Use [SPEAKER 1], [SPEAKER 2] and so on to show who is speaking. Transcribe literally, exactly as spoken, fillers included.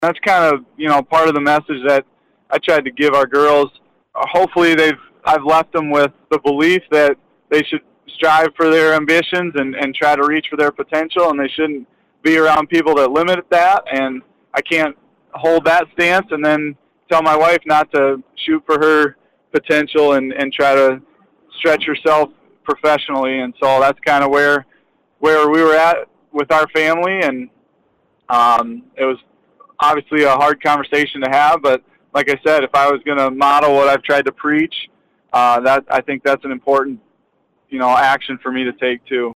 [SPEAKER 1] That's kind of, you know, part of the message that I tried to give our girls. Uh, hopefully they've, I've left them with the belief that they should strive for their ambitions and, and try to reach for their potential, and they shouldn't be around people that limit that. And I can't hold that stance and then tell my wife not to shoot for her potential and, and try to stretch herself professionally. And so that's kind of where, where we were at with our family. And um, it was obviously a hard conversation to have, but like I said, if I was going to model what I've tried to preach, uh, that I think that's an important, you know, action for me to take too.